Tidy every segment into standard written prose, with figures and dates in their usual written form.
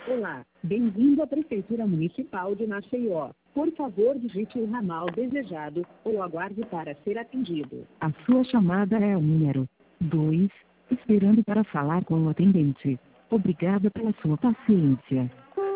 Olá, bem-vindo à Prefeitura Municipal de Maceió. Por favor, digite o ramal desejado ou aguarde para ser atendido. A sua chamada é o número 2, esperando para falar com o atendente. Obrigada pela sua paciência.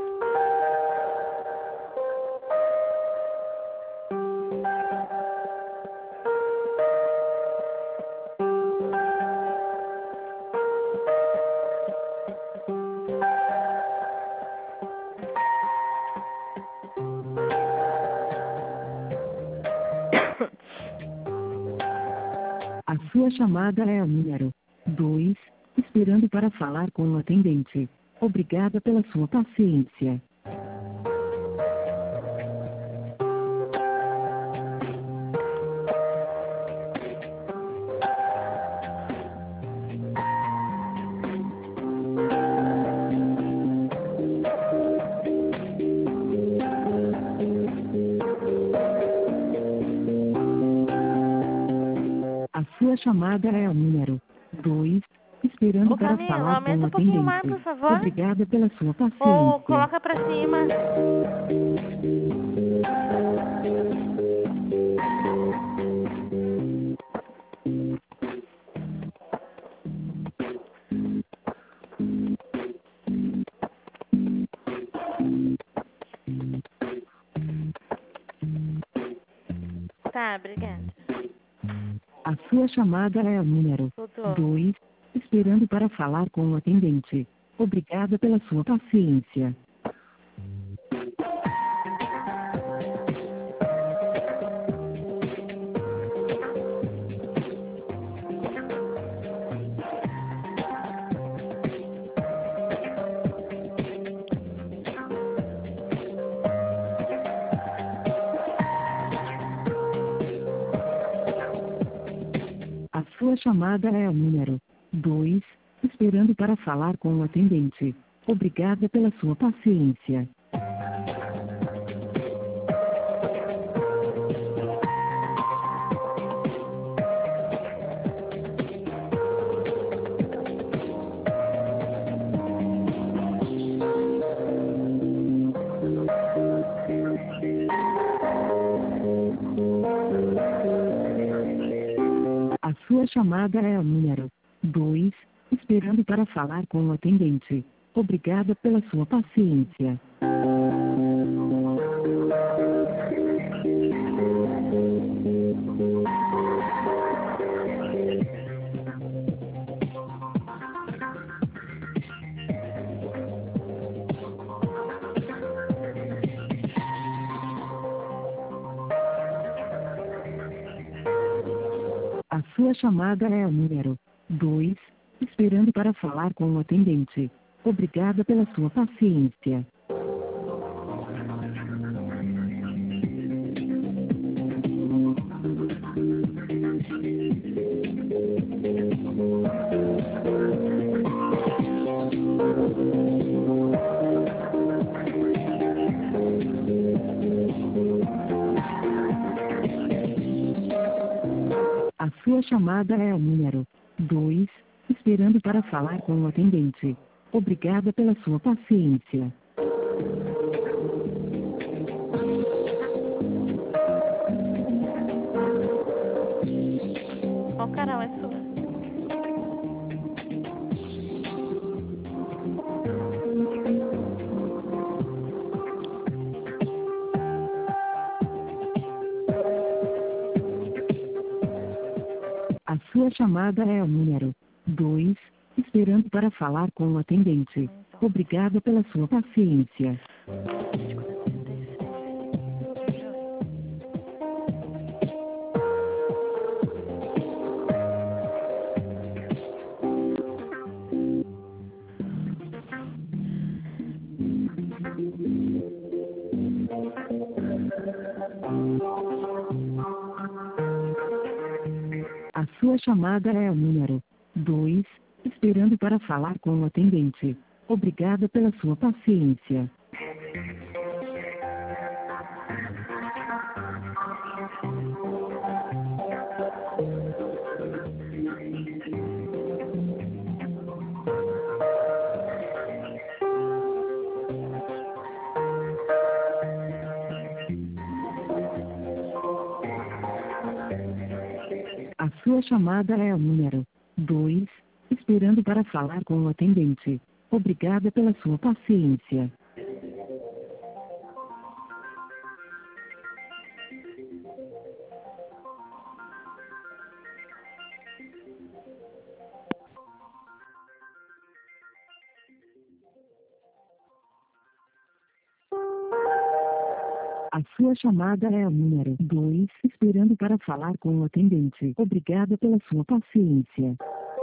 A sua chamada é o número 2, esperando para falar com o atendente. Obrigada pela sua paciência. A sua chamada é o número 2, esperando Ô, para Camila, falar com o aumenta um pouquinho mais, atendente. por favor. Obrigada pela sua paciência. Ou coloca pra cima. Tá, obrigada. A sua chamada é o número Voltou. 2, esperando para falar com o atendente. Obrigada pela sua paciência. A sua chamada é o número 2, esperando para falar com o atendente. Obrigada pela sua paciência. A sua chamada é o número 2, esperando para falar com o atendente. Obrigada pela sua paciência. A sua chamada é o número 2, esperando para falar com o atendente. Obrigada pela sua paciência. A sua chamada é o número 2, esperando para falar com o atendente. Obrigada pela sua paciência. Qual canal é sua? A sua chamada é o número 2, esperando para falar com o atendente. Obrigada pela sua paciência. A sua chamada é o número 2, esperando para falar com o atendente. Obrigada pela sua paciência. sua chamada é o número 2, esperando para falar com o atendente. Obrigada pela sua paciência. A sua chamada é o número 2, esperando para falar com o atendente. Obrigada pela sua paciência.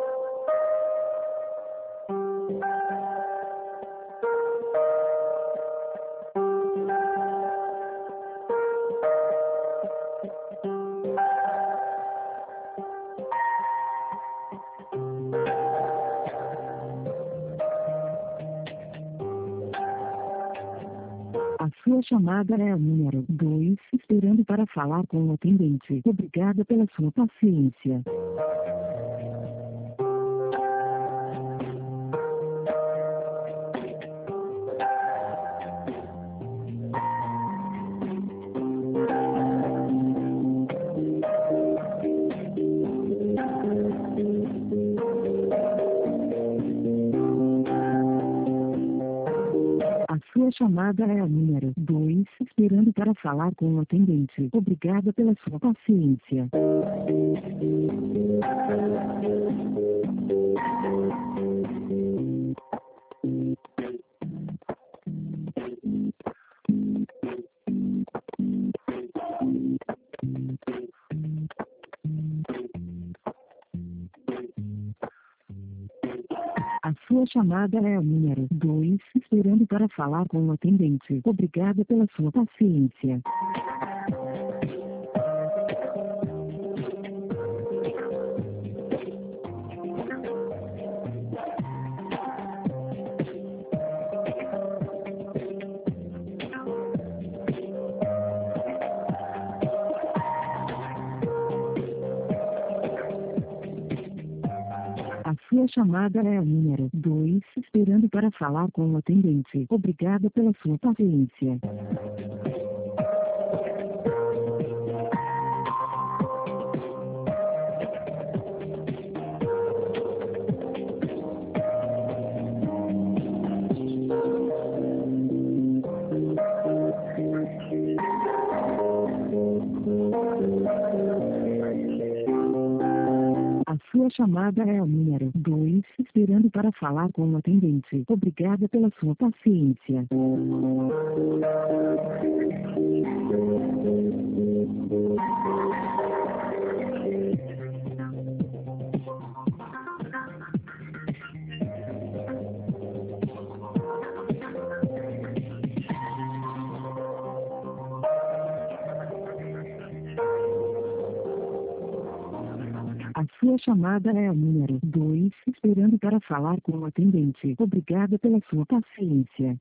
A sua chamada é o número 2, esperando para falar com o atendente. Obrigada pela sua paciência. A sua chamada é o número 2, esperando para falar com o atendente. Obrigada pela sua paciência. A sua chamada é o número 2, esperando para falar com o atendente. Obrigada pela sua paciência. A sua chamada é o número 2, esperando para falar com o atendente. Obrigada pela sua paciência. A sua chamada é o número 2, esperando para falar com o atendente. Obrigada pela sua paciência. A sua chamada é o número 2, esperando para falar com o atendente. Obrigada pela sua paciência.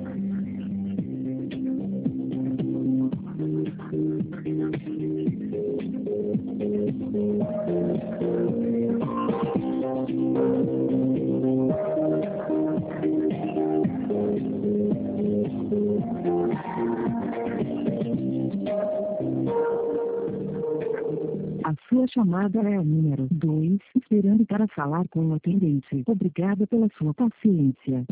A sua chamada é o número 2, esperando para falar com o atendente. Obrigada pela sua paciência.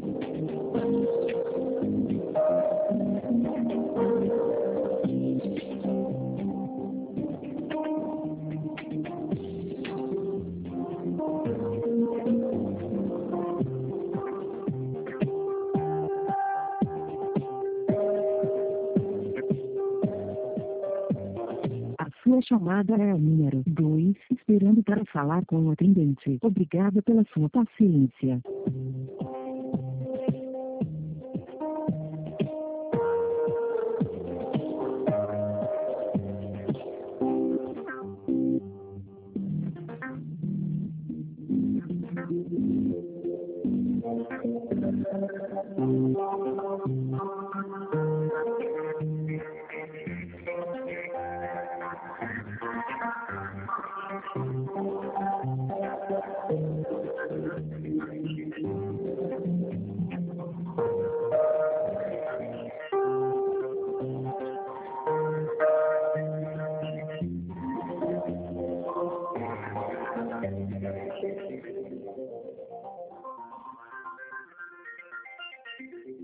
A sua chamada é o número 2, esperando para falar com o atendente. Obrigada pela sua paciência.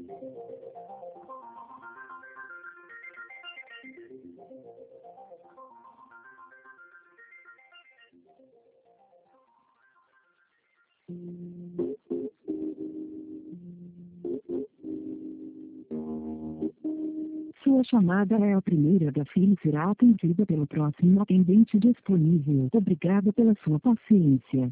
Sua chamada é a primeira da fila e será atendida pelo próximo atendente disponível. Obrigada pela sua paciência.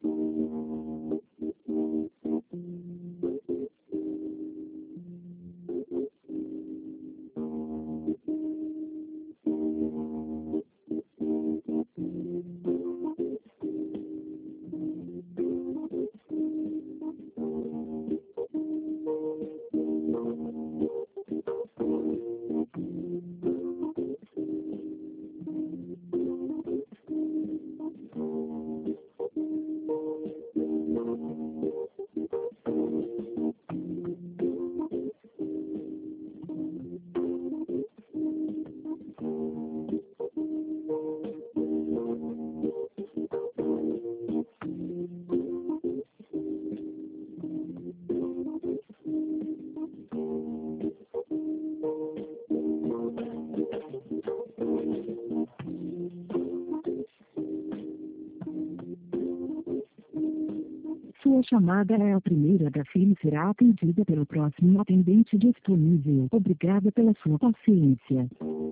Sua chamada é a primeira da fila e será atendida pelo próximo atendente disponível. Obrigada pela sua paciência.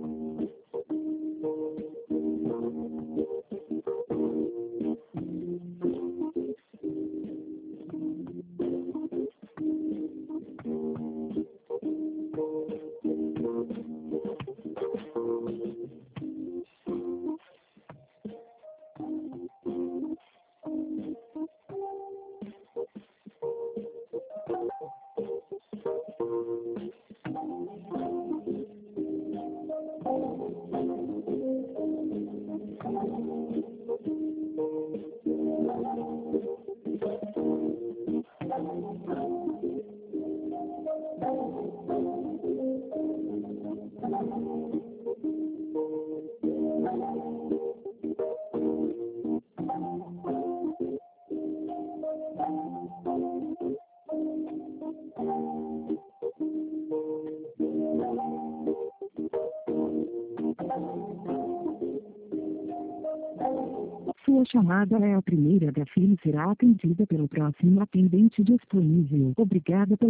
Sua chamada é a primeira da fila e será atendida pelo próximo atendente disponível. Obrigada pela